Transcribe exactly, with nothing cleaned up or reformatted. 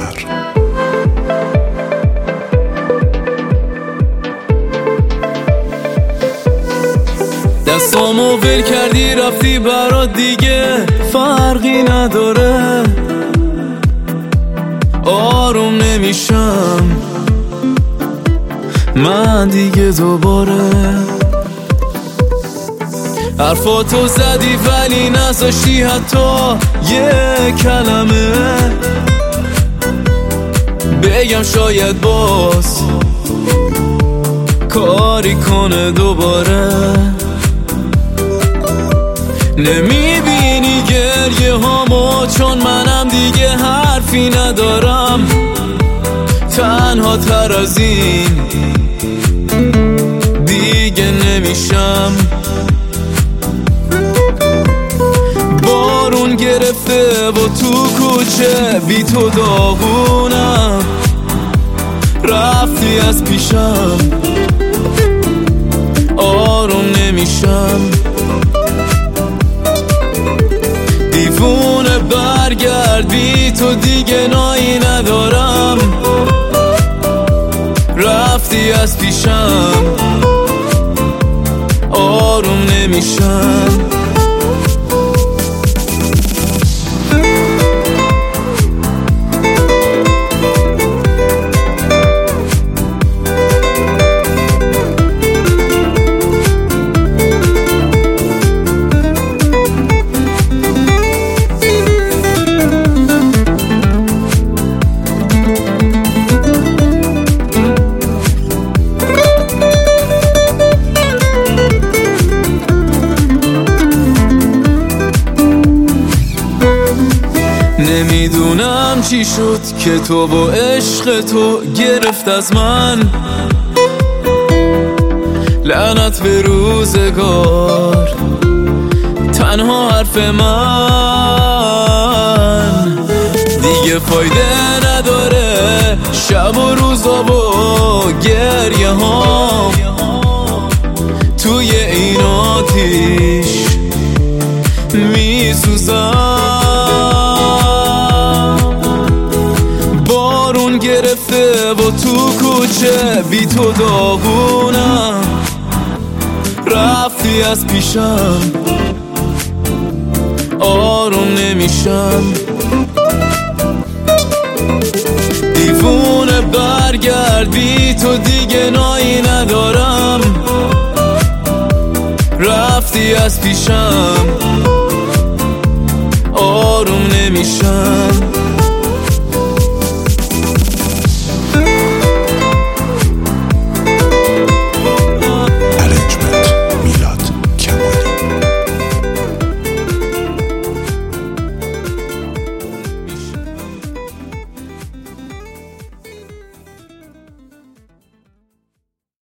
دستامو ول کردی رفتی برات دیگه فرقی نداره، آروم نمیشم من دیگه دوباره. حرفاتو زدی ولی نذاشتی حتی یه کلمه بگم، شاید باز کاری کنه دوباره. نمیبینی گریه هامو چون منم دیگه حرفی ندارم، تنها تر از این دیگه نمیشم. بارون گرفته و تو کوچه بی تو داغونم، رفتی از پیشم آروم نمیشم. دیوونه برگرد بی تو دیگه نایی ندارم، رفتی از پیشم آروم نمیشم. نمیدونم چی شد که تو با عشق تو گرفت از من، لعنت به روزگار تنها حرف من دیگه فایده نداره. شب و روزا و گریه ها توی این آتیش میسوزم. بارون گرفته و تو کوچه بی تو داغونم، رفتی از پیشم آروم نمیشم. دیوونه برگرد بی تو دیگه نایی ندارم، رفتی از پیشم آروم نمیشم.